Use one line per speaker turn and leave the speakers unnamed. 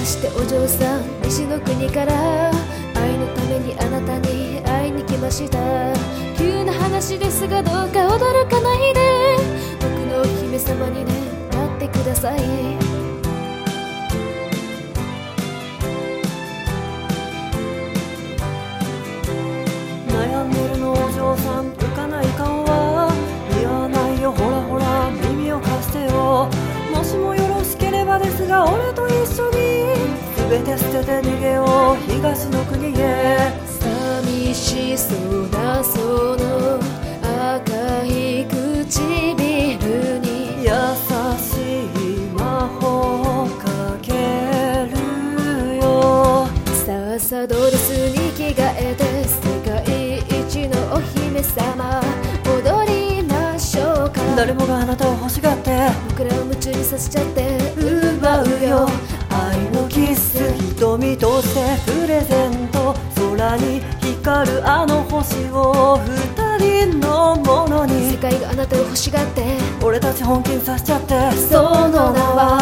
してお嬢さん、西の国から愛のためにあなたに会いに来ました。急な話ですがどうか驚かないで、僕のお姫様にね、なってください。
悩んでるのお嬢さん、浮かない顔は似合わないよ。ほらほら耳を貸してよ。もしもよろしければですが、俺と一緒に全て捨てて逃げよう、東の国へ。
寂しそうなその赤い唇に
優しい魔法をかけるよ。
さあさあドレスに着替えて世界一のお姫様踊りましょうか。
誰もがあなたを欲しがって
僕らを夢中にさせちゃって
奪うよ。愛のキス瞳としてプレゼント。空に光るあの星を二人のものに。
世界があなたを欲しがって
俺たち本気にさせちゃって。
その名は